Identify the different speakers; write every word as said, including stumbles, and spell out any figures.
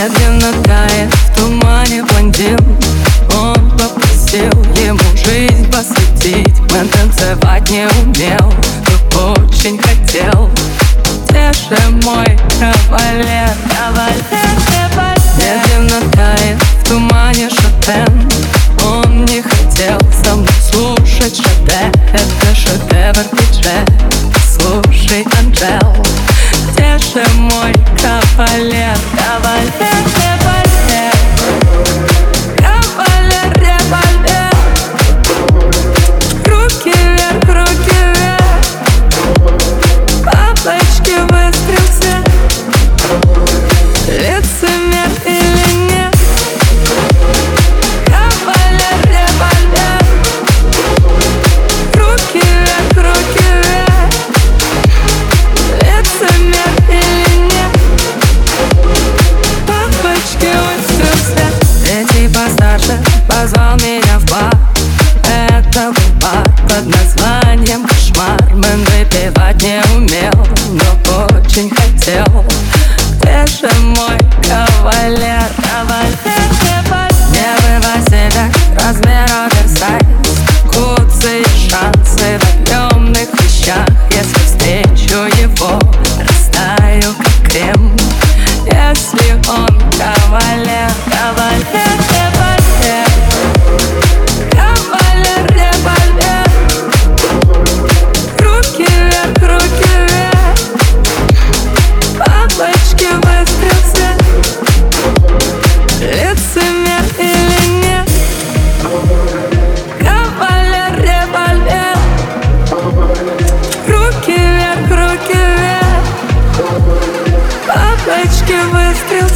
Speaker 1: Медленно тает в тумане блондин. Он попросил ему жизнь посвятить. Мэн танцевать не умел, но очень хотел. Где же мой кавалер, кавалер, кавалер? Медленно тает в тумане шатен. Он не хотел со мной слушать Шаде. Это шедевр диджея, слушай, Анджел. Где же мой кавалер, кавалер, кавалер? Кавалер, револьвер. Руки вверх, руки вверх. Бабочки, выстрел свет. Лицемер или нет? Кавалер, револьвер. Руки вверх, руки вверх. Лицемер или нет? Бабочки, выстрел свет. Третий постарше позвал меня в бар. Это был бар под названием «Кошмар». Мэн выпивать не умел, но очень хотел. Где же мой кавалер, кавалер, кавалер? Не вывозили размер оверсайз. Куцы и шансы в объемных вещах. Если встречу его, растаю как крем. Если он кавалер, кавалер, кавалер. Кавалер, револьвер. Руки вверх, руки вверх. Бабочки, выстрел свет. Лицемер или нет? Кавалер, револьвер. Руки вверх, руки вверх. Бабочки, выстрел